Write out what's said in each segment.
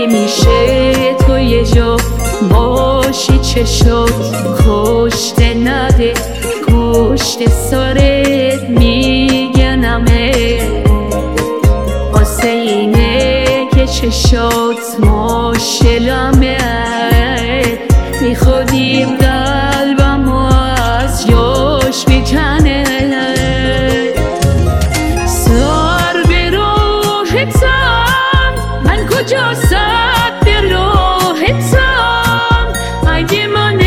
نمیشه تو یه جا باشی چشات کشته نده کشته سرت میگنمه واسه اینه که چشات ماشلمه میخوادیم قلبم از جاش بکنه سر به راهتم من کجا سر به راهتم اگه من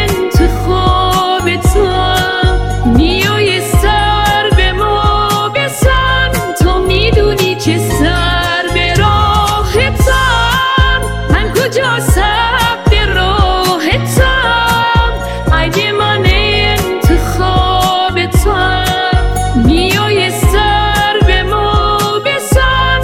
انتخابتم میای سر به ما بزن تو میدونی که سر به راهتم من کجا سر به راهتم اگه من انتخابتم میای سر به ما بزن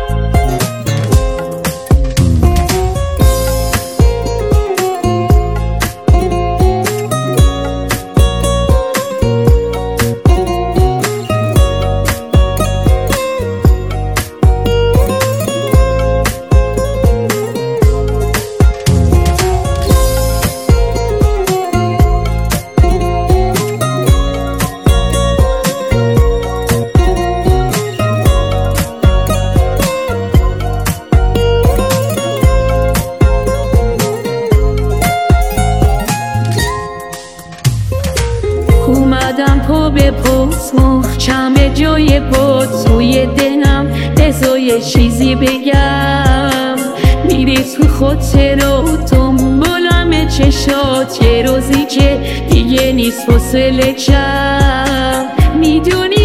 اومدم پا به پاس محکم جای باد توی دلم بذار یه چیزی بگم میری تو خاطرات دنبالم چشات یه روزی که دیگه نیست فاصله کم میدونی